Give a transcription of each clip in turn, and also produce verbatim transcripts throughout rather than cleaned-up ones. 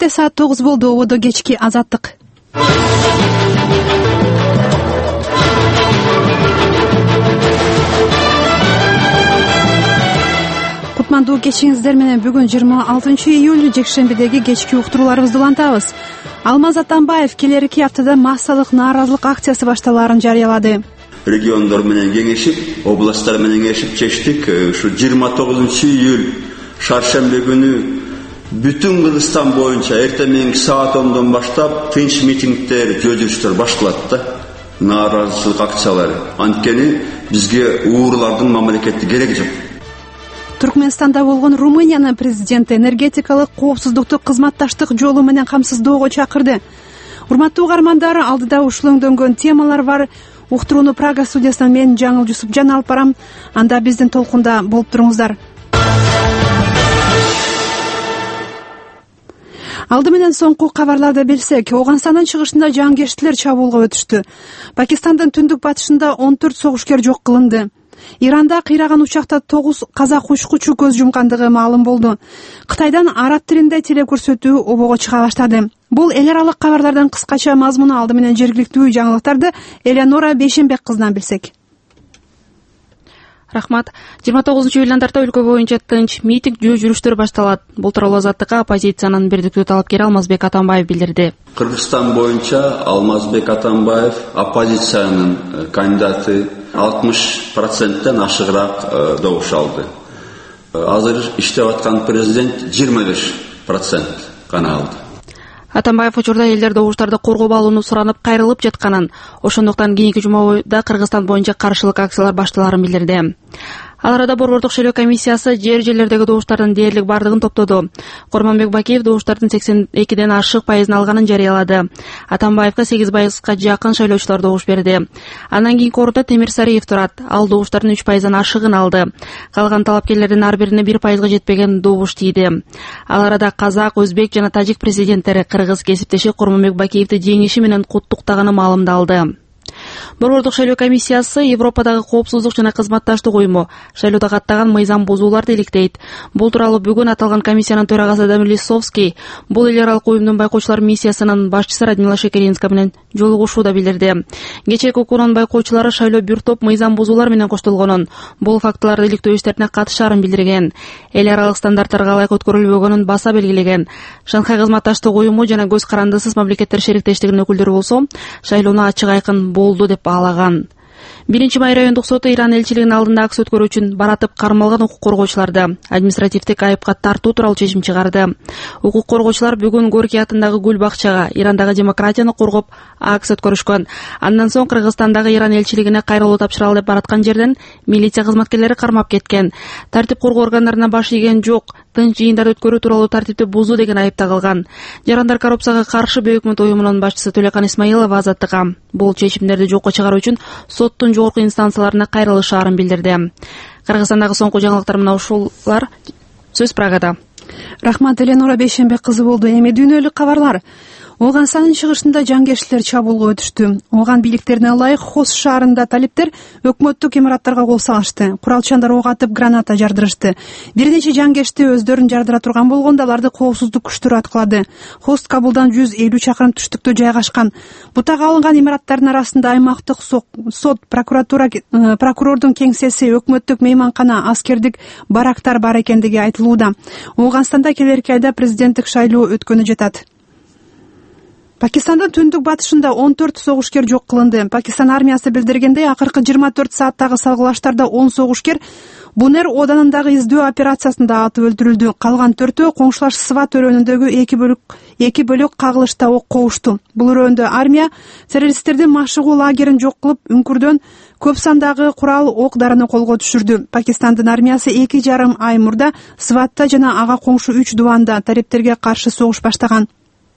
Бишкекте саат тогуз болду. Ободо кечки азаттык. Кутмандуу кечиңиздер менен бүгүн жыйырма алтынчы июль жекшембидеги кечки уктурууларыбызды улантабыз. Алмаз Атамбаев келерки аптада массалык нааразылык акциясы башталаарын жарыялады. Региондор менен кеңешип, областтар менен кеңешип чечтик. Ушу жыйырма тогузунчу июль шаршембе күнү бүтүн Кыргызстан боюнча эртең мененки саат ондон баштап тынч митингдер, жөө жүрүштөр башталат да. Нааразычылык акциялары. Анткени бизге уурулардын мамлекетти кереги жок. Түркменстанда болгон Румыниянын президенти энергетикалык коопсуздукту кызматташтык жолу менен камсыздоого чакырды. Урматтуу угармандар, алдыда ушул өңдөнгөн темалар бар. Уктурууну Прага студиясынан мен Жаңыл Жусупжан алып барам. Анда биздин толкунда болуп туруңуздар. Алды менен соңку кабарларды билсек, Ооганстандын чыгышында жангештилер чабуулга өтүштү. Пакистандын түндүк батышында он төрт согушкер жок кылынды. Иранда кыйраган учакта тогуз казак учкучу көз жумкандыгы маалым болду. Кытайдан араб тилинде телекөрсөтүү обого чыга баштады. Бул эл аралык кабарлардын кыскача мазмуну. Алды менен жергиликтүү жаңылыктарды Элеонора Бейшенбек кызынан билсек. Рахмат. жыйырма тогузунчу июлдан тарта өлкө боюнча тынч митинг, жөө жүрүштөр башталат. Бул тууралуу азаттыкка оппозициянын бирдиктүү талапкери Алмазбек Атамбаев билдирди. Кыргызстан боюнча Алмазбек Атамбаев оппозициянын кандидаты алтымыш проценттен ашыгыраак добуш алды. Азыр иштеп аткан президент жыйырма беш процент гана алды. Атамбаев учурда элдер добуштарды коргоп алууну суранып кайрылып жатканын, ошондуктан кийинки жумада Кыргызстан боюнча каршылык акциялар башталаарын билдирди. Ал арада Борбордук шайлоо комиссиясы жер жерлердеги добуштардын дээрлик бардыгын топтоду. Курманбек Бакиев добуштардын сексен экиден ашык пайызын алганын жарыялады. Атамбаевка сегиз пайызга жакын шайлоочулар добуш берди. Андан кийинки орунда Темир Сариев турат. Ал добуштардын үч пайыздан ашыгын алды. Калган талапкерлердин ар бирине бир пайызга жетпеген добуш тийди. Ал арада казак, өзбек жана тажик президенттери кыргыз кесиптеши Курманбек Бакиевди жеңиши менен куттуктаганы маалымдалды. Борбордук шайлоо комиссиясы Европадагы коопсуздук жана кызматташтык уюму шайлоодо каттаган мыйзам бузууларды иликтейт. Бул тууралуу бүгүн аталган комиссиянын төрагасы Дамир Лисовский бул эл аралык уюмдун байкоочулар миссиясынын башчысы Радмила Шекеринска менен жолугушууда билдирди. Кечээки укуунун байкоочулары шайлоо бир топ мыйзам бузуулар менен коштолгонун, бул фактыларды иликтөө иштерине катышаарын билдирген. Эл аралык стандарттарга ылайык өткөрүлбөгөнүн баса белгилеген. Шанхай кызматташтык уюму жана көз карандысыз мамлекеттер шериктештигинин өкүлдөрү болсо шайлоону ачык айкын болду деп баалаган. биринчи май райондук соту Иран элчилигинин алдында акс өткөрүү үчүн баратып кармалган укук коргоочуларды административдик айыпка тартуу тууралуу чечим чыгарды. Укук коргоочулар бүгүн Горький атындагы гүл бакчага Ирандагы демократияны коргоп акс өткөрүшкөн. Андан соң Кыргызстандагы Иран элчилигине кайрылуу тапшыралы деп бараткан жерден милиция кызматкерлери кармап кеткен. Тартип коргоо органдарына баш ийген жок, тынч жыйындар өткөрүү тууралуу тартипти бузуу деген айып тагылган. Жарандар коррупцияга каршы бейөкмөт уюмунун башчысы Төлөкан Исмаилова азаттыкка бул чечимдерди жокко чыгаруу үчүн соттун жогорку инстанцияларына кайрылышаарын билдирди. Кыргызстандагы соңку жаңылыктар мына ушулар. Сөз Прагада. Рахмат, Элеонора Бейшенбек кызы болду. Эми дүйнөлүк кабарлар. Ооганстандын чыгышында жангештилер чабуулга өтүштү. Ооган бийликтерине ылайык Хос шаарында талиптер өкмөттүк имараттарга кол салышты. Куралчандар ок атып, граната жардырышты. Бир нече жангешти өздөрүн жардыра турган болгондо аларды коопсуздук күчтөрү аткылады. Хост Кабулдан жүз элүү чакырым түштүктө жайгашкан. Бутага алынган имараттардын арасында аймактык сот, прокуратура, прокурордун кеңсеси, өкмөттүк мейманкана, аскердик барактар бар экендиги айтылууда. Ооганстанда келерки айда президенттик шайлоо өткөнү жатат. Пакистандын түндүк батышында он төрт согушкер жок кылынды. Пакистан армиясы билдиргендей, акыркы жыйырма төрт сааттагы салгылаштарда он согушкер Бунер оданындагы издөө операциясында атып өлтүрүлдү. Калган төртөө коңшулаш Сват өрөөнүндөгү эки бөлүк эки бөлөк кагылышта ок коушту. Бул өрөөндө армия террористтердин машыгуу лагерин жок кылып, үңкүрдөн көп сандагы курал, ок дарыны колго түшүрдү. Пакистандын армиясы эки жарым ай мурда Сватта жана ага коңшу үч дубанда талиптерге каршы согуш баштаган.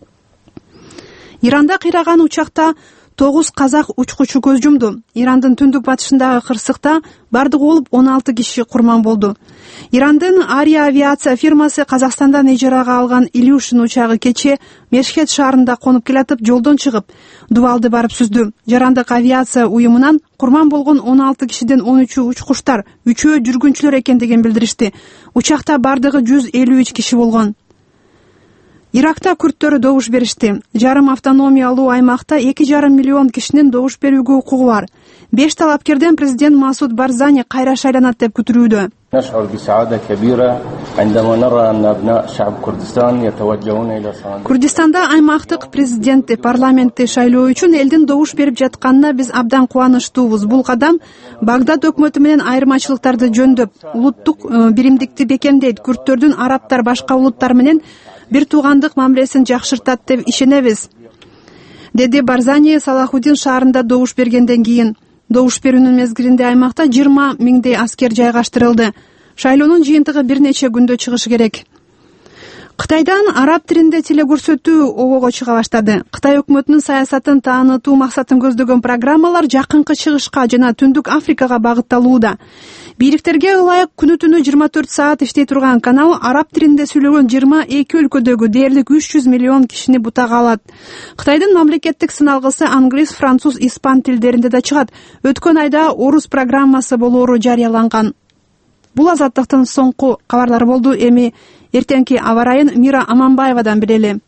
Иранда кыйраган учакта тогуз казак учкучу көз жумду. Ирандын түндүк батышындагы кырсыкта бардыгы болуп он алты киши курман болду. Ирандын Ария авиация фирмасы Казакстандан ижарага алган Илюшин учагы кече Мешхет шаарында конуп келатып, жолдон чыгып, дубалды барып сүздү. Жарандык авиация уюмунан курман болгон он алты кишиден он үчөө учкуштар, үчөө жүргүнчүлөр экендигин билдиришти. Учакта бардыгы жүз элүү үч киши болгон. Иракта күрттөр добуш беришти. Жарым автономиялуу аймакта эки жарым миллион кишинин добуш берүүгө укугу бар. Беш талапкерден президент Масуд Барзани кайра шайланат деп күтүлүүдө. نشعر بسعادة كبيرة عندما نرى أن أبناء شعب كردستان يتوجهون إلى صناديق. Курдистанда аймактык президентти, парламентти шайлоо үчүн элдин добуш берип жатканына биз абдан кубанычтуубуз. Бул кадам Багдад өкмөтү менен айырмачылыктарды жөндөп, улуттук биримдикти бекемдейт, күрттөрдүн арабтар башка улуттар менен бир туугандык мамилесин жакшыртат деп ишенебиз, деди Барзани Салахудин шаарында добуш бергенден кийин. Добуш берүүнүн мезгилинде аймакта жыйырма миңдей аскер жайгаштырылды. Шайлоонун жыйынтыгы бир нече күндө чыгышы керек. Кытайдан араб тилинде телекөрсөтүү обого чыга баштады. Кытай өкмөтүнүн саясатын таанытуу максатын көздөгөн программалар жакынкы чыгышка жана Түндүк Африкага багытталууда. Бийликтерге ылайык күнү-түнү жыйырма төрт саат иштей турган канал араб тилинде сүйлөгөн жыйырма эки өлкөдөгү дээрлик үч жүз миллион кишини бутага алат. Кытайдын мамлекеттик сыналгысы англис, француз, испан тилдеринде да чыгат. Өткөн айда орус программасы болоору жарыяланган. Бул Азаттыктын соңку кабарлары болду. Эми эртеңки аба ырайын Мира Аманбаевадан билели.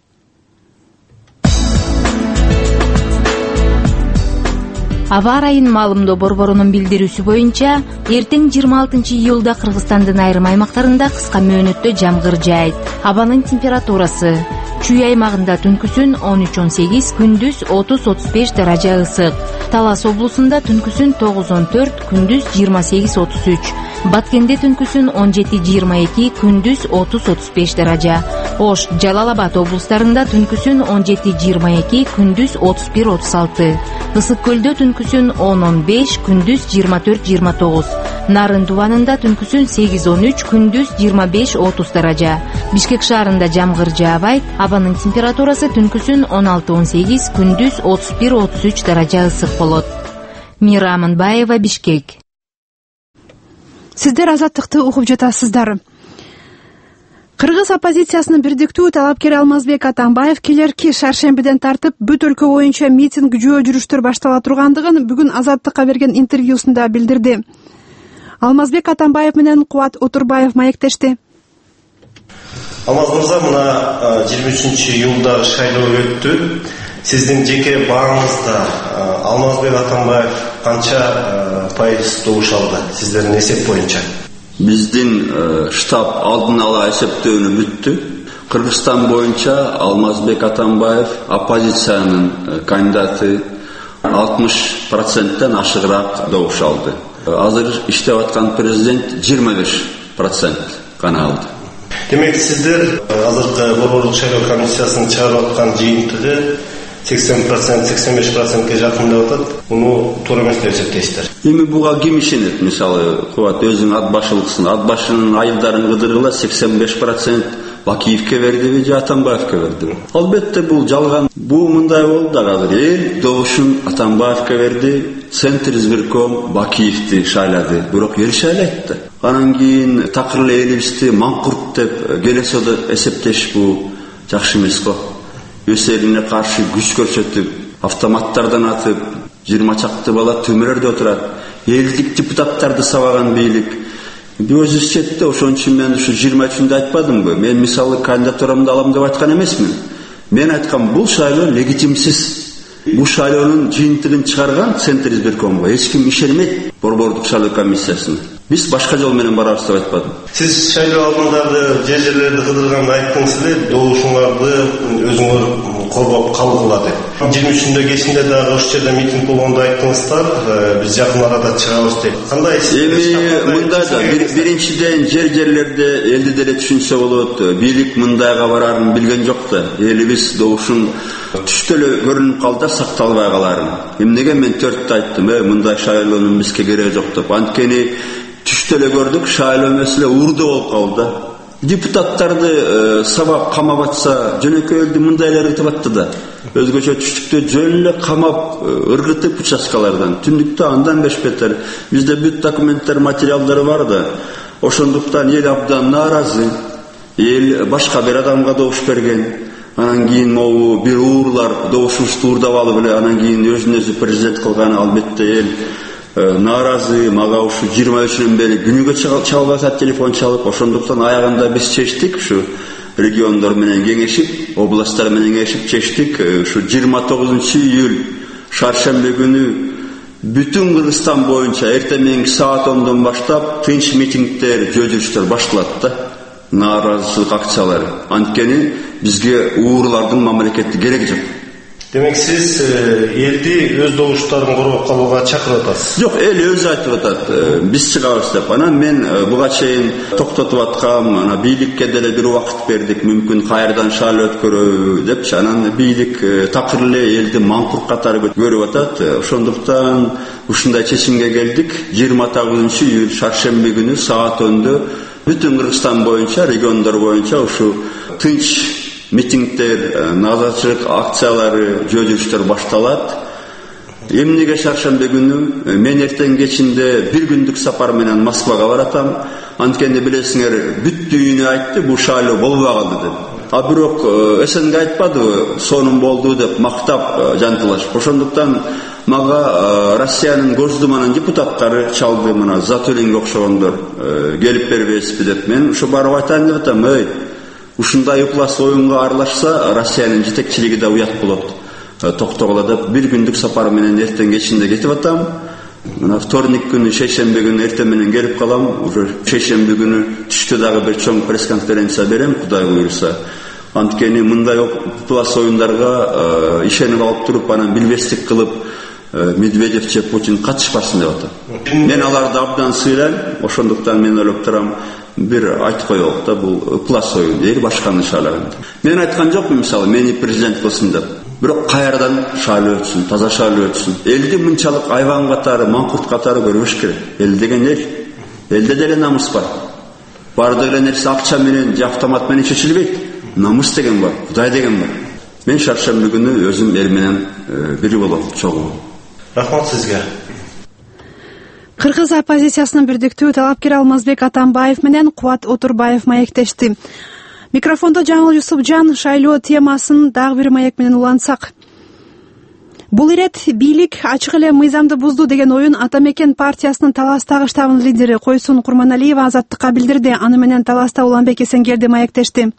Аба ырайын маалымдоо борборунун билдирүүсү боюнча, эртең жыйырма алтынчы июлда Кыргызстандын айрым аймактарында кыска мөөнөттө жамгыр жаайт. Абанын температурасы Чүй аймагында түнкүсүн он үч он сегиз, күндүз отуз отуз беш даража ысык. Талас облусунда түнкүсүн тогуз он төрт, күндүз жыйырма сегиз отуз үч. Баткенде түнкүсүн он жети жыйырма эки, күндүз отуз отуз беш даража. Ош, Жалал Абад облустарында түнкүсүн он жети жыйырма эки, күндүз отуз бир отуз алты. Ысык көлдө түнкүсүн он он беш, күндүз жыйырма төрт жыйырма тогуз. Нарын Туванында түнкүсүн сегиз он үч, күндүз жыйырма беш отуз даража. Бишкек шаарында жамгыр жаабайт. Абанын температурасы түнкүсүн он алты он сегиз, күндүз отуз бир отуз үч даража ысык болот. Мира Аманбаева, Бишкек. Сиздер Азаттыкты угуп жатасыздар. Кыргыз оппозициясынын бирдиктүү талапкери Алмазбек Атамбаев келерки шаршембиден тартып бүт өлкө боюнча митинг, жөө жүрүштөр баштала тургандыгын бүгүн Азаттыкка берген интервьюсунда билдирди. Алмазбек Атамбаев менен Кубат Отурбаев маектешти. Алмаз мырза, мына жыйырма үчүнчү июлдагы шайлоо өттү. Сиздин жеке бааңызда Алмазбек Атамбаев канча пайыз добуш алды сиздердин эсеп боюнча? Биздин штаб алдын ала эсептөөнү бүттү. Кыргызстан боюнча Алмазбек Атамбаев оппозициянын кандидаты алтымыш проценттен ашыгыраак добуш алды. Азыр иштеп аткан президент жыйырма беш процент гана алды. Демек сиздер азыркы борборлук шайлоо комиссиясынын чыгарып аткан жыйынтыгы сексен процент, сексен беш процентке жакындап атат. Муну туура эмес деп эсептейсиздер? Эми буга ким ишенет? Мисалы, Кубат өзүң ат башылыксың. Ат башынын айылдарын кыдыргыла сексен беш процент Бакиевке бердиби же Атамбаевке бердиби? Албетте бул жалган. Бул мындай болду да азыр эл добушун Атамбаевке берди, Центр избирком Бакиевди шайлады. Бирок эл шайлайт да. Анан кийин такырлы элибизди маңкурт деп келесоодо эсептеш бул жакшы эмес го. Өз элине каршы күч көрсөтүп, автоматтардан атып, жыйырма чакты бала төмөрдө отурат. Элдик депутаттарды сабаган бийлик. Өзү четте, ошон үчүн мен ушу жыйырма үчүндө айтпадымбы? Мен мисалы кандидатурамды алам деп айткан эмесмин. Мен айткам, бул шайлоо легитимсиз. Бул шайлоонун жыйынтыгын чыгарган Центр избиркомго эч ким ишенбейт, борбордук шайлоо комиссиясына. Биз башка жол менен барабыз деп айтпадым. Сиз шайлоо алдындагы жер жерлерди кыдырганды айттыңыз эле, добушуңарды өзүңөр коргоп калгыла деп. жыйырма үчүндө кечинде дагы ошол жерде митинг болгондо айттыңыздар, биз жакын арада чыгабыз деп. Кандай? Эми мындай да, биринчиден жер жерлерде элди деле түшүнсө болот. Бийлик мындайга барарын билген жок да. Элибиз добушун түштө эле көрүнүп калды, сакталбай каларын. Эмнеге мен төрттө айттым, э, мындай шайлоонун бизге кереги жок деп. Анткени түштө эле көрдүк, шайлоо эмес эле урду болуп калды. Депутаттарды э, сабап камап атса, жөнөкөй элди мындайлар айтып атты да. Өзгөчө түштүктө жөн эле камап, ыргытып участкалардан, түндүктө андан беш бетер. Бизде бүт документтер, материалдары бар да. Ошондуктан эл абдан нааразы. Эл башка бир адамга добуш берген. Анан кийин могу бир уурлар добушубузду уурдап алып эле, анан кийин өзүн өзү президент кылган. Албетте эл нааразы. Мага ушу жыйырма үчүнөн бери күнүгө чалып атат телефон чалып. Ошондуктан аягында биз чечтик, ушу региондор менен кеңешип, областтар менен кеңешип чечтик. Ушу жыйырма тогузунчу июль шаршембе күнү бүтүн Кыргызстан боюнча эртең мененки саат ондон баштап тынч митингдер, жөө жүрүштөр башталат да. Нааразычылык акциялары. Анткени бизге уурулардын мамлекетти кереги жок. Демек сиз элди өз добуштарын коргоп калууга чакырып атасыз. Жок, эл өзү айтып атат, биз чыгабыз деп. Анан мен буга чейин токтотуп аткам, ана бийликке деле бир убакыт бердик, мүмкүн кайрадан шайлоо өткөрөбү депчи. Анан бийлик такыр эле элди маңкурт катары көрүп атат. Ошондуктан ушундай чечимге келдик. жыйырма тогузунчу июль шаршемби күнү саат ондо бүтүн Кыргызстан боюнча, региондор боюнча ушу тынч митингдер, наазачылык акциялары, жөө жүрүштөр башталат. Эмнеге шаршембе күнү? Мен эртең кечинде бир күндүк сапар менен Москвага баратам. Анткени билесиңер, бүт дүйнө айтты, бул шайлоо болбой калды деп. А бирок СНГ айтпады, сонун болду деп мактап жантылаш. Ошондуктан мага Россиянын Госдуманын депутаттары чалды, мына Затулинге окшогондор келип бербейсизби деп. Мен ушу барып айтайын деп атам, эй, ушундай уклас оюнга аралашса, Россиянын жетекчилиги да уят болот. Токтогула деп бир күндүк сапар менен эртең кечинде кетип атам. Мына вторник күнү, шейшемби күнү эртең менен келип калам. Уже шейшемби күнү түштө дагы бир чоң пресс-конференция берем, Кудай буйруса. Анткени мындай уклас оюндарга ишенип алып туруп, анан билбестик кылып Медведев же Путин катышпасын деп атам. Мен аларды абдан сыйлайм, ошондуктан мен ойлоп турам, бир айтып коелук да, бул класс оюн дейли, башканы шайлаганда. Мен айткан жокмун, мисалы, мени президент кылсын деп. Бирок кайрадан шайлоо өтсүн, таза шайлоо өтсүн. Элди мынчалык айван катары, маңкурт катары көрбөш керек. Эл деген эл. Элде деле намыс бар. Бардык эле нерсе акча менен же автомат менен чечилбейт. Намыс деген бар, Кудай деген бар. Мен шаршемби күнү өзүм эл менен бири болом, чогуу. Рахмат сизге. Кыргыз оппозициясынын бирдиктүү талапкер Алмазбек Атамбаев менен Кубат Отурбаев маектешти. Микрофондо Жаңыл Юсупжан. Шайлоо темасын дагы бир маек менен улантсак. Бул ирет бийлик ачык эле мыйзамды бузду деген оюн Атамекен партиясынын Таластагы штабынын лидери Койсун Курманалиева Азаттыкка билдирди. Аны менен Таласта Уланбек Эсенгелди маектешти.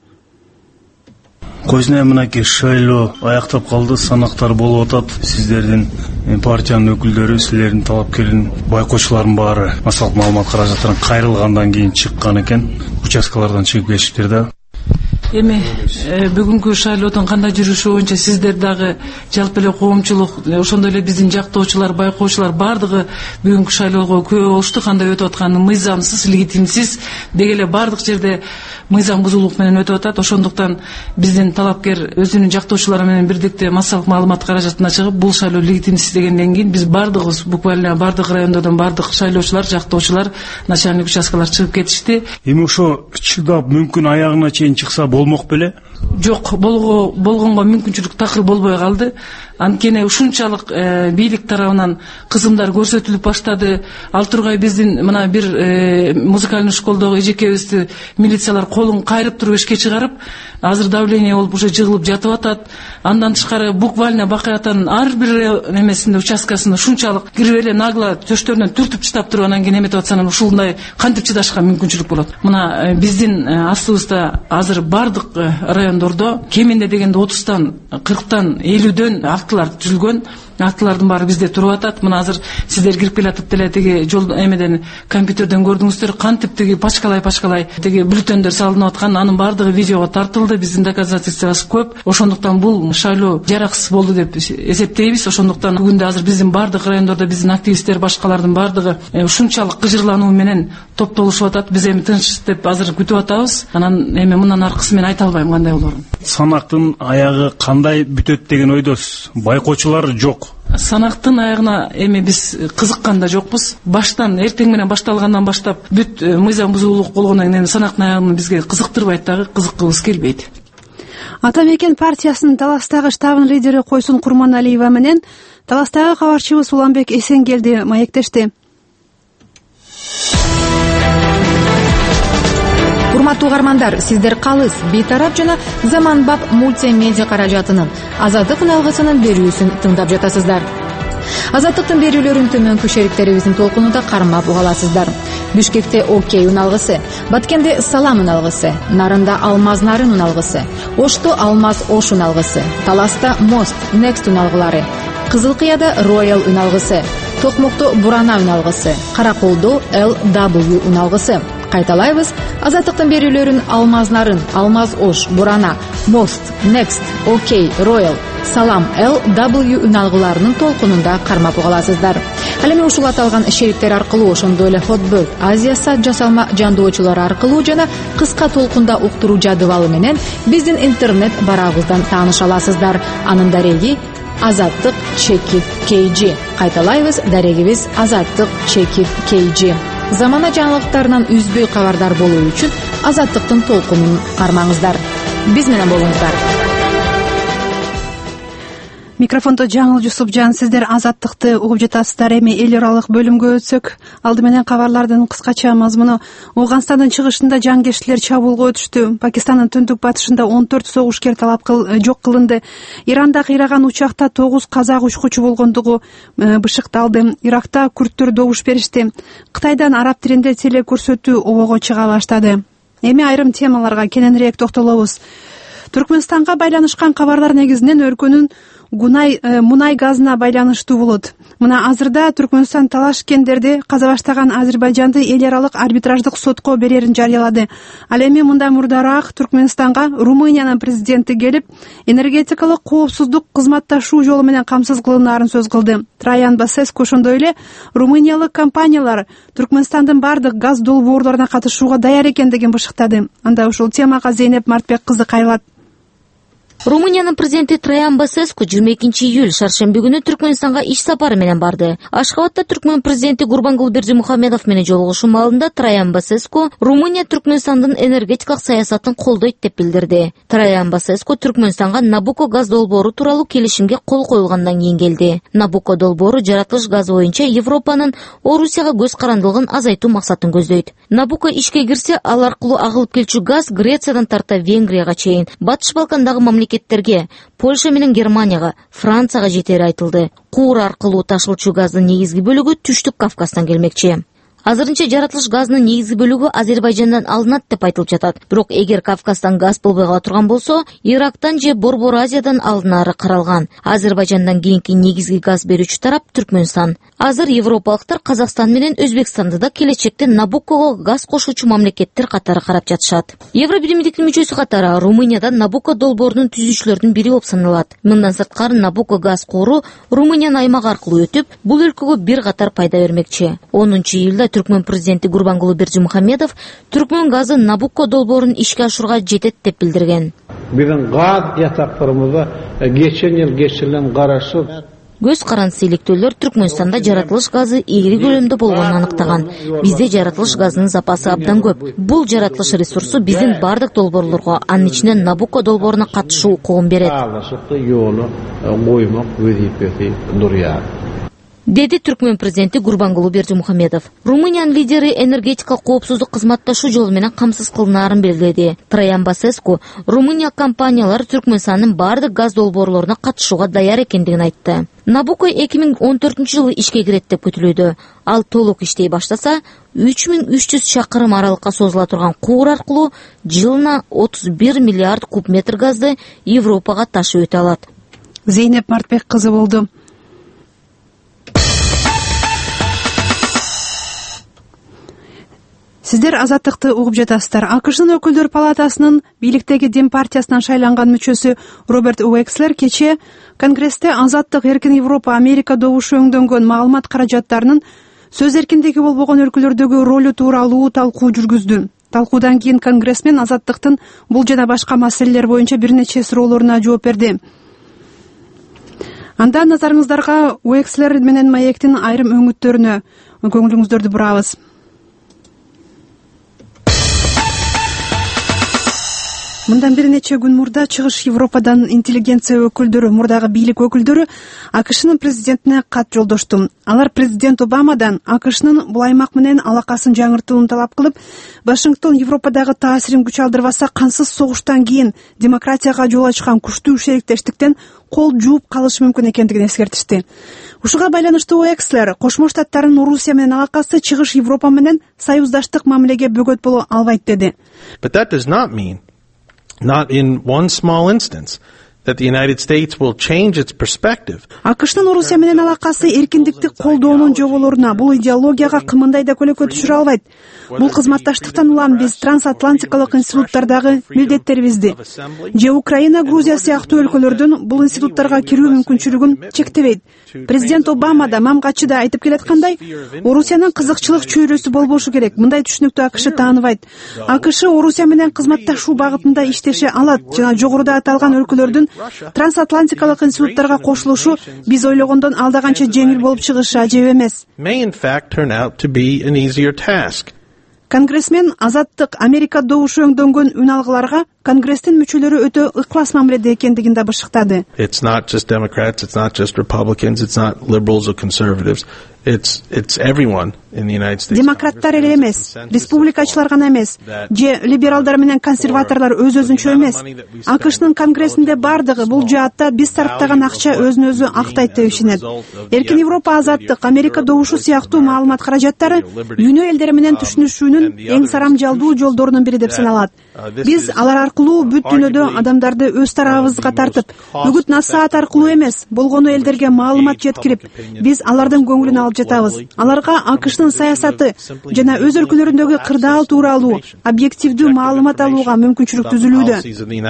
Койсун, мынакей шайлоо аяктап калды, санактар болуп атат. Сиздердин партиянын өкүлдөрү, силердин талапкердин байкоочулардын баары массалык маалымат каражаттарын кайрылгандан кийин чыккан экен. Участкалардан чыгып келишиптир да. Эми бүгүнкү шайлоодон кандай жүрүшү боюнча сиздер дагы жалпы эле коомчулук, ошондой эле биздин жактоочулар, байкоочулар бардыгы бүгүнкү шайлоого күбө болушту. Кандай өтүп атканы мыйзамсыз, легитимсиз, деги эле бардык жерде мыйзам бузулук менен өтүп атат. Ошондуктан биздин талапкер өзүнүн жактоочулары менен бирдикте массалык маалымат каражатына чыгып, бул шайлоо легитимсиз дегенден кийин биз бардыгыбыз, буквально бардык райондордон бардык шайлоочулар, жактоочулар, начальник участкалар чыгып кетишти. Эми ошо чыдап мүмкүн аягына чейин чыкса болмок беле? Жок, болго болгонго мүмкүнчүлүк такыр болбой калды. Анткени ушунчалык бийлик тарабынан кызымдар көрсөтүлүп баштады. Ал тургай биздин мына бир музыкальный школдогу эжекебизди милициялар колун кайрып туруп эшикке чыгарып, азыр давление болуп уже жыгылып жатып атат. Андан тышкары буквально Бакай атанын ар бир немесинде, участкасында ушунчалык кирип эле нагла төштөрүнөн түртүп чыдап туруп анан кийин эметип атсанан ушундай кантип чыдашка мүмкүнчүлүк болот. Мына биздин астыбызда азыр бардык райондордо кеминде дегенде отуздан, кырктан, элүүдөн актылар түзүлгөн. Актылардын баары бизде туруп атат. Мына азыр сиздер кирип келатып деле тиги жол эмеден, компьютерден көрдүңүздөр, кантип тиги пачкалай-пачкалай тиги бюллетендөр салынып аткан, анын баардыгы видеого тартылды. Биздин доказательствобуз көп. Ошондуктан бул шайлоо жараксыз болду деп эсептейбиз. Ошондуктан бүгүндө азыр биздин бардык райондордо биздин активисттер, башкалардын бардыгы ушунчалык кыжырлануу менен топтолушуп атат. Биз эми тынч деп азыр күтүп атабыз. Анан эми мындан аркысы мен айта албайм кандай болорун. Санактын аягы кандай бүтөт деген ойдосуз? Байкоочулар жок. Санактын аягына эми биз кызыккан да жокпуз. Баштан, эртең менен башталгандан баштап бүт мыйзам бузуулук болгондон кийин санактын аягын бизге кызыктырбайт дагы, кызыккыбыз келбейт. Атамекен партиясынын Таластагы штабынын лидери Койсун Курманалиева менен Таластагы кабарчыбыз Уланбек Эсенгелди маектешти. Урматтуу угармандар, сиздер Калыс, Бейтарап жана Заманбап мультимедиа каражатынын Азаттык үналгысынын берүүсүн тыңдап жатасыздар. Азаттыктын берүүлөрүн төмөнкү шериктерибиздин толкунунда кармап уга аласыздар. Бишкекте Окей уналгысы, Баткенде Салам уналгысы, Нарында Алмаз Нарын уналгысы, Ошто Алмаз Ош уналгысы, Таласта Мост Next уналгылары, Кызылкыяда Royal уналгысы, Токмокто Бурана уналгысы, Караколдо Эл дабл ю уналгысы. Кайталайбыз. Азаттыктын берүүлөрүн Алмаз Нарын, Алмаз Ош, Бурана, Мост, Next, Окей, Royal, Салам, Эл дабл ю уналгыларынын толкунунда кармап угаласыздар. Ал эми ушул аталган шериктер аркылуу, ошондой эле Hotbird, Азия сат жасалма жандоочулары аркылуу жана кыска толкунда уктуруу жадыбалы менен биздин интернет барабыздан тааныша аласыздар. Анын дареги Азаттык чекит кей джи. Кайталайбыз, дарегибиз Азаттык чекит кей джи. Замана жаңылыктарынан үзбөй кабардар болуу үчүн Азаттыктын толкунун кармаңыздар. Биз менен болуңуздар. Микрофондо Жаңыл Жусупжан, сиздер Азаттыкты угуп жатасыздар. Эми эл аралык бөлүмгө өтсөк, алды менен кабарлардын кыскача мазмуну. Ооганстандын чыгышында жангерчилер чабуулга өтүштү. Пакистандын түндүк батышында он төрт согушкер талап кыл, жок кылынды. Иранда кыйраган учакта тогуз казак учкучу болгондугу бышыкталды. Иракта күрттөр добуш беришти. Кытайдан араб тилинде теле көрсөтүү обого чыга баштады. Эми айрым темаларга кененирээк токтолобуз. Түркмөнстанга байланышкан кабарлар негизинен өлкөнүн Гунай мунай газына байланыштуу болот. Мына азырда Түркмөнстан талаш кендерди каза баштаган Азербайжанды эл аралык арбитраждык сотко берерин жарыялады. Ал эми мындай мурдараак Түркмөнстанга Румыниянын президенти келип, энергетикалык коопсуздук кызматташуу жолу менен камсыз кылынаарын сөз кылды. Траян Басеску ошондой эле румыниялык компаниялар Түркмөнстандын бардык газ долбоорлоруна катышууга даяр экендигин бышыктады. Анда ушул темага Зейнеп Мартбек кызы кайрылат. Румыниянын президенти Траян Басеску жыйырма экинчи июль шаршемби күнү Түркмөнстанга иш сапары менен барды. Ашхабадта Түркмөн президенти Гурбангулы Бердимухамедов менен жолугушуу маалында Траян Басеску Румыния Түркмөнстандын энергетикалык саясатын колдойт деп билдирди. Траян Басеску Түркмөнстанга Набуко газ долбоору тууралуу келишимге кол коюлгандан кийин келди. Набуко долбоору жаратылыш газы боюнча Европанын Орусияга көз карандылыгын азайтуу максатын көздөйт. Набуко ишке кирсе, ал аркылуу агылып келчү газ Грециядан тарта Венгрияга чейин, Батыш Балкандагы мамлекеттерге, Польша менен Германияга, Францияга жетери айтылды. Куур аркылуу ташылчу газдын негизги бөлүгү Түштүк Кавказдан келмекчи. Азырынча жаратылыш газынын негизги бөлүгү Азербайжандан алынат деп айтылып жатат. Бирок эгер Кавказдан газ болбой кала турган болсо, Ирактан же Борбор Азиядан алынары каралган. Азербайжандан кийинки негизги газ берүүчү тарап Түркмөнстан. Азыр европалыктар Казакстан менен Өзбекстанды да келечекте Набукого газ кошуучу мамлекеттер катары карап жатышат. Евробиримдиктин мүчөсү катары Румынияда Набуко долбоорунун түзүүчүлөрдүн бири болуп саналат. Мындан сырткары Набуко газ кууру Румыниянын аймагы аркылуу өтүп, бул өлкөгө бир катар пайда бермекчи. онунчу июлда Түркмөн президенти Гурбангулы Бердимухамедов Түркмөн газы Набуко долбоорун ишке ашырууга жетет деп билдирген. Биздин газ ятактарыбызда кечен жыл кечирилген карашы Көз карандысы иликтөөлөр Түркмөнстанда жаратылыш газы ийгири көлөмдө болгонун аныктаган. Бизде жаратылыш газынын запасы абдан көп. Бул жаратылыш ресурсу биздин бардык долбоорлорго, анын ичинен Набуко долбооруна катышуу укугун берет. Деди Түркмөн президенти Гурбангулы Бердимухамедов. Румыниянын лидери энергетикалык коопсуздук кызматташуу жолу менен камсыз кылынаарын белгиледи. Траян Басеску Румыния компаниялары Түркмөнстандын бардык газ долбоорлоруна катышууга даяр экендигин айтты. Набуко эки миң он төртүнчү жылы ишке кирет деп күтүлүүдө. Ал толук иштей баштаса, үч миң үч жүз чакырым аралыкка созула турган куур аркылуу жылына отуз бир миллиард куб метр газды Европага ташып өтө алат. Зейнеп Мартбек кызы болду. Сиздер Азаттыкты угуп жатасыздар. АКШнын өкүлдөр палатасынын бийликтеги Дем партиясынан шайланган мүчөсү Роберт Уэкслер кече Конгрессте Азаттык, Эркин Европа, Америка добушу өңдөнгөн маалымат каражаттарынын сөз эркиндиги болбогон өлкөлөрдөгү ролу тууралуу талкуу жүргүздү. Талкуудан кийин Конгрессмен Азаттыктын бул жана башка маселелер боюнча бир нече суроолоруна жооп берди. Анда назарыңыздарга Уэкслер менен Маектин айрым өңүттөрүнө көңүлүңүздөрдү бурабыз. Мындан бир нече күн мурда Чыгыш Европадан интеллигенция өкүлдөрү, мурдагы бийлик өкүлдөрү АКШнын президентине кат жолдошту. Алар президент Обамадан АКШнын бул аймак менен алакасын жаңыртууну талап кылып, Вашингтон Европадагы таасирин күчөлдүрбаса кансыз согуштан кийин демократияга жол ачкан күчтүү шериктештиктен кол жууп калышы мүмкүн экендигин эскертишти. Ушуга байланыштуу Уэкслер Кошмо Штаттардын Орусия менен алакасы Чыгыш Европа менен союздаштык мамилеге бөгөт боло албайт деди. But that does not mean, not in one small instance, that the United States will change its perspective. АКШнын Орусия менен алакасы эркиндикти колдоонун жоболоруна, бул идеологияга кымындай да көлөкө түшүрө албайт. Бул кызматташтыктан улам биз трансатлантикалык институттардагы милдеттерибизди же Украина, Грузия сыяктуу өлкөлөрдүн бул институттарга кирүү мүмкүнчүлүгүн чектебейт. Президент Обама да мамгачы да айтып келаткандай, Орусиянын кызыкчылык чөйрөсү болбошу керек. Мындай түшүнүктү АКШ тааныбайт. АКШ Орусия менен кызматташуу багытында иштеше алат жана жогоруда аталган өлкөлөрдүн трансатлантикалык институттарга кошулушу биз ойлогондон алда канча жеңил болуп чыгышы ажеп эмес. May in fact turn out to be an easier task. Конгрессмен Азаттык Америка добушу өңдөнгөн үн алгыларга Конгресстин мүчөлөрү өтө ыклас мамиледе экендигин да бышыктады. It's not just Democrats, it's not just Republicans, it's not liberals or conservatives. It's it's everyone in the United States. Демократтар эле эмес, республикачылар гана эмес, же либералдар менен консерваторлор өз-өзүнчө эмес. АКШнын Конгрессинде бардыгы бул жаатта биз сарптаган акча өзүн өзү актайт деп ишенет. Эркин Европа, Азаттык Америка добушу сыяктуу маалымат каражаттары дүйнө элдери менен түшүнүшүүнүн эң сарамжалдуу жолдорунун бири деп саналат. Биз алар аркылуу бүт дүйнөдө адамдарды өз тарабыбызга тартып, үгүт насаат аркылуу эмес, болгону элдерге маалымат жеткирип, биз алардын көңүлүн алып жатабыз. Аларга АКШнын саясаты жана өз өлкөлөрүндөгү кырдаал тууралуу объективдүү маалымат алууга мүмкүнчүлүк түзүлүүдө.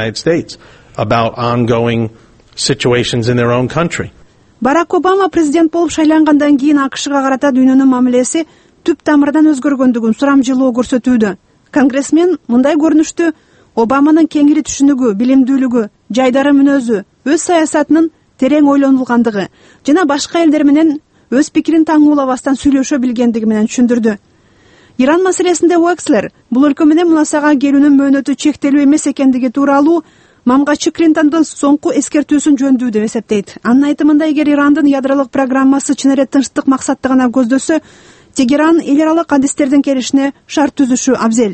Барак Обама президент болуп шайлангандан кийин АКШга карата дүйнөнүн мамилеси түп тамырдан өзгөргөндүгүн сурамжылоо көрсөтүүдө. Конгрессмен мындай көрүнүштү Обаманын кеңири түшүнүгү, билимдүүлүгү, жайдары мүнөзү, өз саясатынын терең ойлонулгандыгы жана башка элдер менен өз пикирин таңуулабастан сүйлөшө билгендиги менен түшүндүрдү. Иран маселесинде Уэкслер бул өлкө менен мунасага келүүнүн мөөнөтү чектелүү эмес экендиги тууралуу мамгачы Клинтондун соңку эскертүүсүн жөндүү деп эсептейт. Анын айтымында, эгер Ирандын ядролук программасы чын эле тынчтык максатты гана көздөсө, Тегеран эл аралык адистердин келишине шарт түзүшү абзел.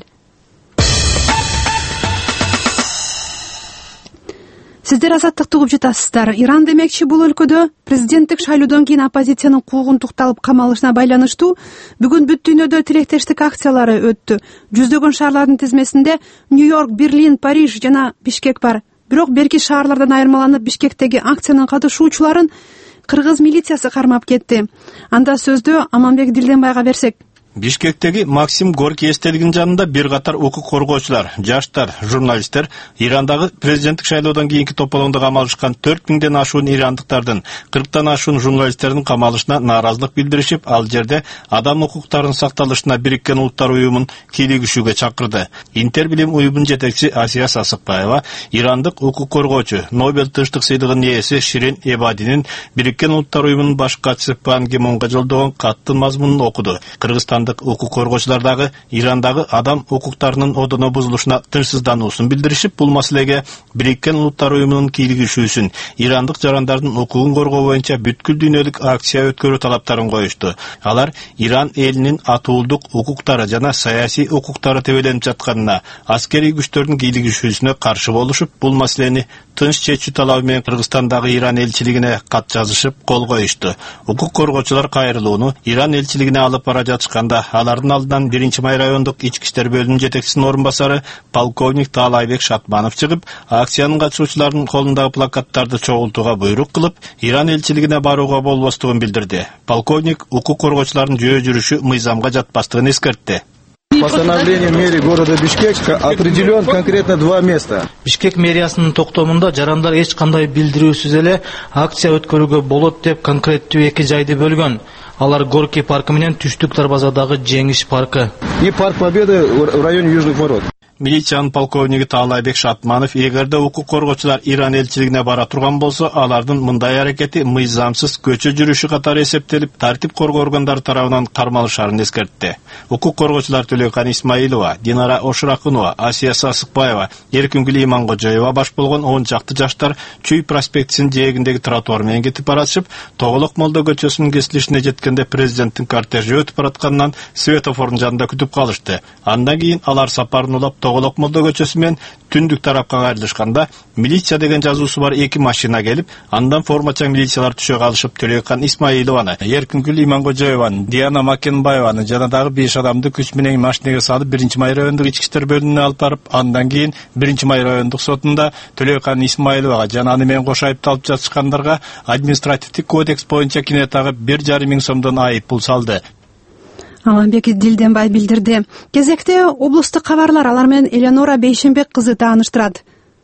Сиздер Азаттыкты угуп жатасыздар. Иран демекчи бул өлкөдө президенттик шайлоодон кийин оппозициянын куугунтукталып камалышына байланыштуу бүгүн бүт дүйнөдө тилектештик акциялары өттү. Жүздөгөн шаарлардын тизмесинде Нью-Йорк, Берлин, Париж жана Бишкек бар. Бирок берки шаарлардан айырмаланып Бишкектеги акциянын катышуучуларын кыргыз милициясы кармап кетти. Анда сөздү Аманбек Дилденбайга берсек. Бишкектеги Максим Горький эстелигинин жанында бир катар укук коргоочулар, жаштар, журналисттер Ирандагы президенттик шайлоодон кийинки тополоңдо камалышкан төрт миңден ашуун ирандыктардын, кырктан ашуун журналисттердин камалышына нааразылык билдиришип, ал жерде адам укуктарынын сакталышына Бириккен Улуттар уюмун кийлигишүүгө чакырды. Интербилим уюмунун жетекчиси Асия Сасыкбаева ирандык укук коргоочу, Нобель тынчтык сыйлыгынын ээси Ширин Эбадинин Бириккен Улуттар уюмунун баш катчысы Пан Ги Мунга жолдогон каттын мазмунун окуду. Кыргызстан укук коргоочулардагы Ирандагы адам укуктарынын одоно бузулушуна тынчсыздануусун билдиришип, бул маселеге Бириккен Улуттар уюмунун кийлигишүүсүн, ирандык жарандардын укугун коргоо боюнча бүткүл дүйнөлүк акция өткөрүү талаптарын коюшту. Алар Иран элинин атуулдук укуктары жана саясий укуктары тебеленип жатканына, аскерий күчтөрдүн кийлигишүүсүнө каршы болушуп, бул маселени тынч чечүү талабы менен Кыргызстандагы Иран элчилигине кат жазышып, кол коюшту. Укук коргоочулар кайрылууну Иран элчилигине алып бара жатышканда алардын алдынан биринчи май райондук ички иштер бөлүмүнүн жетекчисинин орун басары полковник Таалайбек Шатманов чыгып, акциянын катышуучуларынын колундагы плакаттарды чогултууга буйрук кылып, Иран элчилигине барууга болбостугун билдирди. Полковник укук коргоочулардын жөө жүрүшү мыйзамга жатпастыгын эскертти. Постановлением мэрии города Бишкек определен конкретно два места. Бишкек мэриясынын токтомунда жарандар эч кандай билдирүүсүз эле акция өткөрүүгө болот деп конкреттүү эки жайды бөлгөн. Алар Горький паркы менен түштүк Дарбазадагы Жеңиш паркы. И парк Победы в районе Южных ворот. Милициянын полковниги Таалайбек Шатманов, эгерде укук коргоочулар Иран элчилигине бара турган болсо, алардын мындай аракети мыйзамсыз көчө жүрүшү катары эсептелип, тартип коргоо органдары тарабынан кармалышарын эскертти. Укук коргоочулар Төлөкан Исмаилова, Динара Ошуракунова, Асия Сасыкбаева, Эркингүл Имангожоева баш болгон он чакты жаштар Чүй проспектисинин жээгиндеги тротуар менен кетип баратышып, Тоголок Молдо көчөсүнүн кесилишине жеткенде президенттин кортежи өтүп баратканынан светофордун жанында күтүп калышты. Андан кийин алар сапарын улап Тоголок Молдо көчөсү менен түндүк тарапка кайрылышканда, милиция деген жазуусу бар эки машина келип, андан формачаң милициялар түшө калышып, Төлөкан Исмаилованы, Эркингүл Имангожоеваны, Диана Макенбаеваны жана дагы беш адамды күч менен машинеге салып, биринчи май райондук ички иштер бөлүмүнө алып барып, андан кийин биринчи май райондук сотунда Төлөкан Исмаиловага жана аны менен кошо айыпталып жатышкандарга административдик кодекс боюнча кинетагы бир жарым миң сомдон айып пул салды. Аманбек Дилденбай билдирди. Кезекте облустук кабарлар алар менен Эленора Бейшенбек кызы тааныштырат.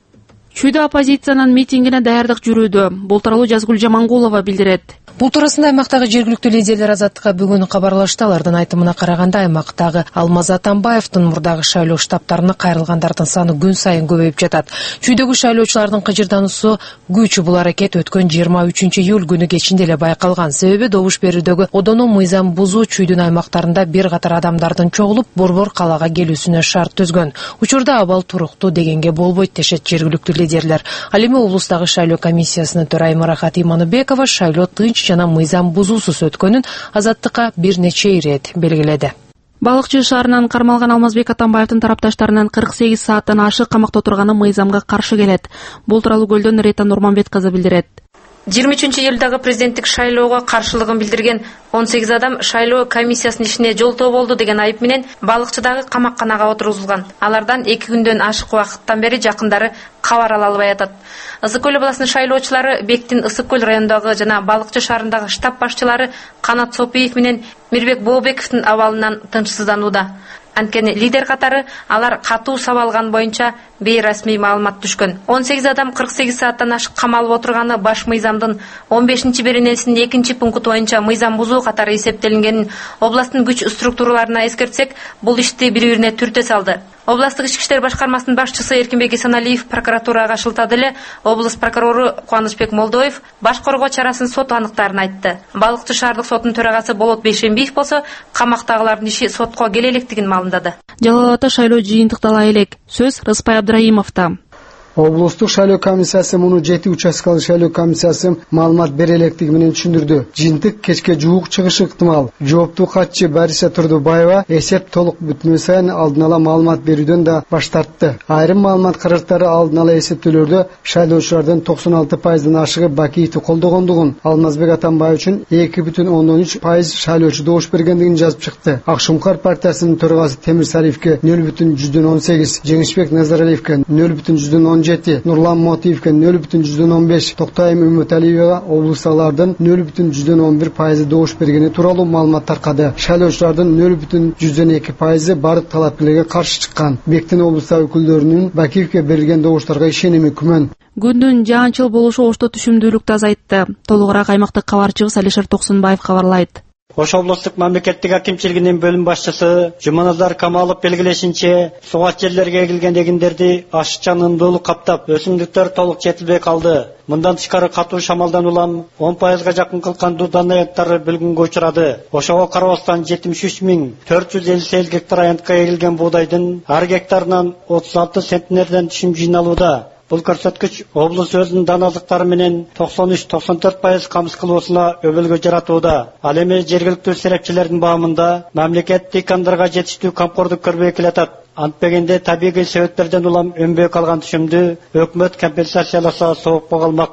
Чүйдө оппозициянын митингине даярдык жүрүүдө. Бул тууралуу Жазгүл Жамангулова билдирет. Бул туурасында аймактагы жергиликтүү лидерлер Азаттыкка бүгүн кабарлашты. Алардын айтымына караганда, аймактагы Алмаз Атамбаевдин мурдагы шайлоо штабтарына кайрылгандардын саны күн сайын көбөйүп жатат. Чүйдөгү шайлоочулардын кыжырдануусу күчү. Бул аракет өткөн жыйырма үчүнчү июль күнү кечинде эле байкалган. Себеби добуш берүүдөгү одону мыйзам бузуу чүйдүн аймактарында бир катар адамдардын чогулуп, борбор калаага келүүсүнө шарт түзгөн. Учурда абал туруктуу дегенге болбойт дешет жергиликтүү лидерлер. Ал эми облустагы шайлоо комиссиясынын төрайымы Рахат Иманбекова шайлоо тынч жана мыйзам бузуусуз өткөнүн Азаттыкка бир нече ирет белгиледи. Балыкчы шаарынан кармалган Алмазбек Атамбаевдин тарапташтарынын кырк сегиз сааттан ашык камакта отурганы мыйзамга каршы келет. Бул тууралуу Көлдөн Рита Нурманбет кызы билдирет. жыйырма үчүнчү июлдагы президенттик шайлоого каршылыгын билдирген он сегиз адам шайлоо комиссиясынын ишине жолтоо болду деген айып менен балыкчыдагы камакканага отургузулган. Алардан эки күндөн ашык убакыттан бери жакындары кабар ала албай атат. Ысык көл областынын шайлоочулары Бектин Ысык көл районундагы жана Балыкчы шаарындагы штаб башчылары Канат Сопиев менен Мирбек Бообековдун абалынан тынчсызданууда. Анткени лидер катары алар катуу сабалган боюнча бейрасмий маалымат түшкөн. он сегиз адам кырк сегиз сааттан ашык камалып отурганы баш мыйзамдын он бешинчи беренесинин экинчи пункту боюнча мыйзам бузуу катары эсептелингенин областтын күч структураларына эскертсек, бул ишти бири-бирине түртө салды. Областтык ички иштер башкармасынын башчысы Эркинбек Исаналиев прокуратурага шылтады эле. Область прокурору Кубанычбек Молдоев баш коргоо чарасын сот аныктарын айтты. Балыкчы шаардык сотунун төрагасы Болот Бейшенбиев болсо камактагылардын иши сотко келе электигин маалымдады. Жалал Ата шайлоо жыйынтыктала элек. Сөз Рыспай Абдрайымовдо. Облустук шайлоо комиссиясы муну жети участкалык шайлоо комиссиясы маалымат бере электиги менен түшүндүрдү. Жыйынтык кечке жуук чыгышы ыктымал. Жооптуу катчы Бариса Турдубаева эсеп толук бүтмөй сайын алдын ала маалымат берүүдөн да баш тартты. Айрым маалымат каражаттары алдын ала эсептөөлөрдө шайлоочулардын токсон алты пайыздан ашыгы Бакиевди колдогондугун, Алмазбек Атамбаев үчүн эки бүтүн ондон үч пайыз шайлоочу добуш бергендигин жазып чыкты. Акшумкар партиясынын төрагасы Темир Сариевке нөл бүтүн жүздөн он сегиз, Жеңишбек Назаралиевке нөл бүтүн жүздөн он жети, Нурлан Мотиевке нөл бүтүн жүздөн он беш, Токтайым Үмөталиевага облустагылардын нөл бүтүн жүздөн он бир пайызы добуш бергени тууралуу маалымат таркады. Шайлоочулардын нөл бүтүн жүздөн эки пайызы бардык талапкерлерге каршы чыккан. Бектин облустагы өкүлдөрүнүн Бакиевке берилген добуштарга ишеними күмөн. Күндүн жаанчыл болушу ошто түшүмдүүлүктү азайтты. Толугураак аймактык кабарчыбыз Алишер Токсунбаев кабарлайт. Ош облустук мамлекеттик акимчилигинин бөлүм башчысы Жуманазар Камалов белгилешинче, сугат жерлерге эгилген эгиндерди ашыкча ындуулук каптап, өсүмдүктөр толук жетилбей калды. Мындан тышкары катуу шамалдан улам он пайызга жакын кылкан дуудан аянттары бүлгүнгө учурады. Ошого карабастан жетимиш үч миң төрт жүз элүү сегиз гектар аянтка эгилген буудайдын ар гектарынан отуз алты центнерден түшүм жыйналууда. Бул көрсөткүч облус өзүнүн дан азыктары менен токсон үч токсон төрт пайыз камсыз кылуусуна өбөлгө жаратууда. Ал эми жергиликтүү серепчилердин баамында мамлекет дыйкандарга жетиштүү камкордук көрбөй келатат. Антпегенде табигый себептерден улам өнбөй калган түшүмдү өкмөт компенсацияласа соопко калмак.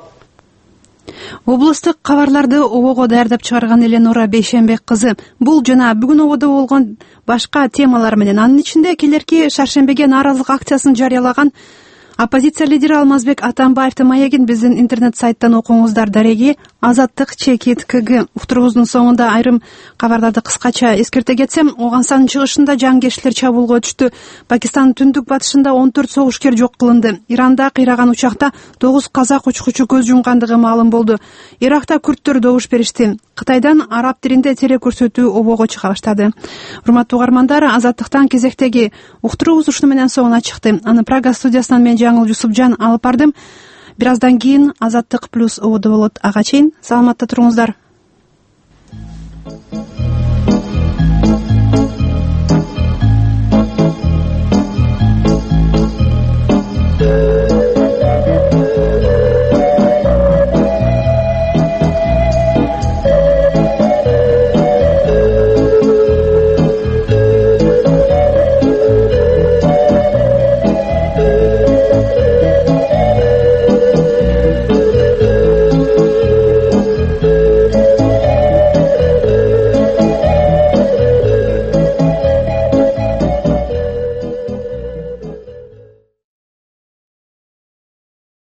Облустук кабарларды обого даярдап чыгарган Эленора Бейшенбек кызы. Бул жана бүгүн ободо болгон башка темалар менен анын ичинде келерки шаршембеге нааразылык акциясын жарыялаган оппозиция лидери Алмазбек Атамбаевдин маегин биздин интернет сайттан окуңуздар. Дареги Азаттык чекит КГ. Уктуруубуздун соңунда айрым кабарларды кыскача эскерте кетсем, Оганстандын чыгышында жангерчилер чабуулга өтүштү. Пакистандын түндүк батышында он төрт согушкер жок кылынды. Иранда кыйраган учакта тогуз казак учкучу көз жумгандыгы маалым болду. Иракта күрттөр добуш беришти. Кытайдан араб тилинде теле көрсөтүү обого чыга баштады. Урматтуу угармандар, Азаттыктан кезектеги уктуруубуз ушуну менен соңуна чыкты. Аны Прага студиясынан мен Жаңыл Жусупжан алып бардым. Бир аздан кийин Азаттык плюс ободо болот. Ага чейин саламатта туруңуздар.